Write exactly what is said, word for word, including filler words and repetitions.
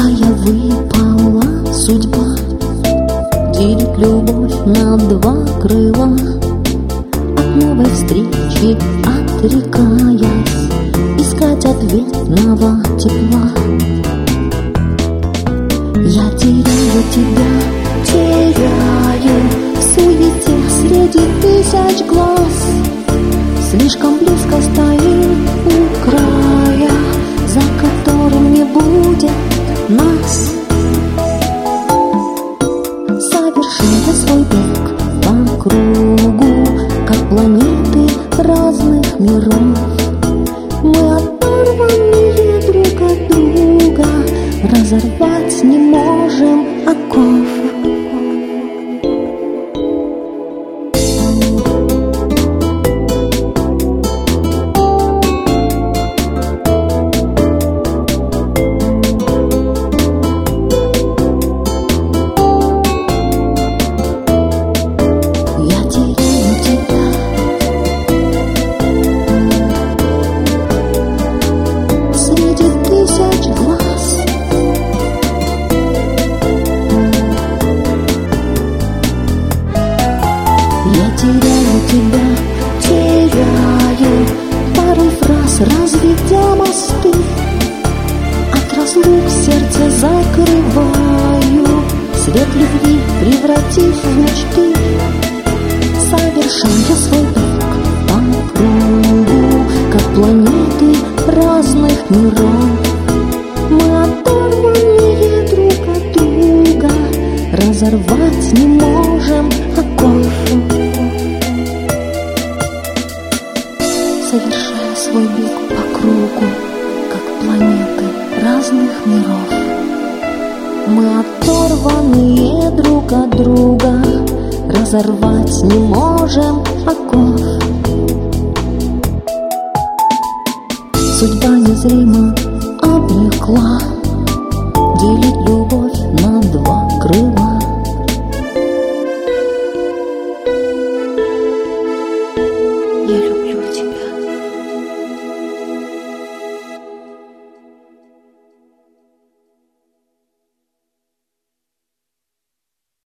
Какая выпала судьба делить любовь на два крыла, от новой встречи отрекаясь, искать ответного тепла. Я теряю тебя, теряю в суете среди тысяч глаз. Слишком близко стоим у края, за которым не будет нас. Совершая свой бег по кругу, как планеты разных миров, мы оторванные друг от друга, разорвать не можем оков. Я теряю тебя, теряю пару фраз, разведя мосты. От разлук сердце закрываю, свет любви превратив в мечты. Совершая свой бег по кругу, как планеты разных миров, мы оторванные друг от друга, разорвать не можем оков. Совершая свой бег по кругу, как планеты разных миров, мы оторванные друг от друга, разорвать не можем оков. Судьба незримо обрекла делить